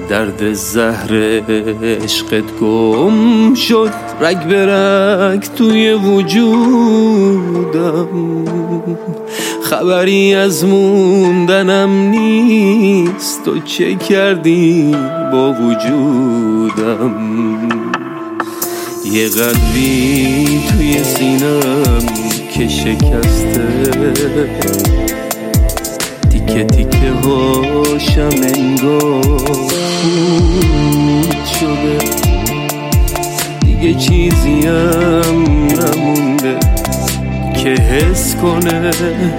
درد زهر عشقت گم شد رگ به رگ توی وجودم، خبری از موندنم نیست. تو چه کردی با وجودم؟ یه قلبی توی سینم که شکسته، تیکه تیکه هاشم انگار خورد شده، دیگه چیزیم نمونده که حس کنه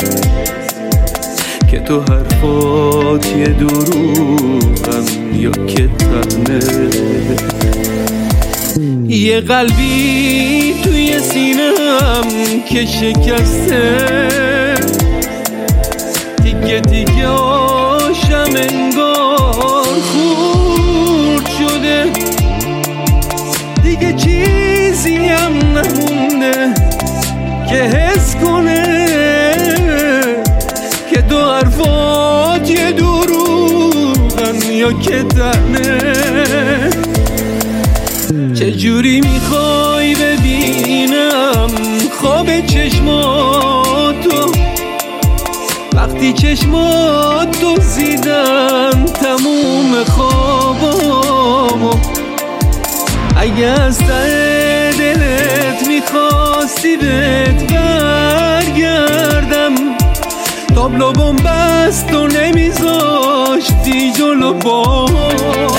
که تو حرفات یه دروغن یا که تنه. یه قلبی توی سینم که شکسته، تیکه تیکه هاشم انگار خورد شده، دیگه چیزی هم نمونده که حس کنه که دو حرفات یه دروغن یا که تنه. چجوری میخوای ببینم خواب چشماتو وقتی چشماتو زیدن تموم خوابامو؟ اگه از ته دلت میخواستی بهت برگردم، تابلو بومبست و نمیذاشتی جلو با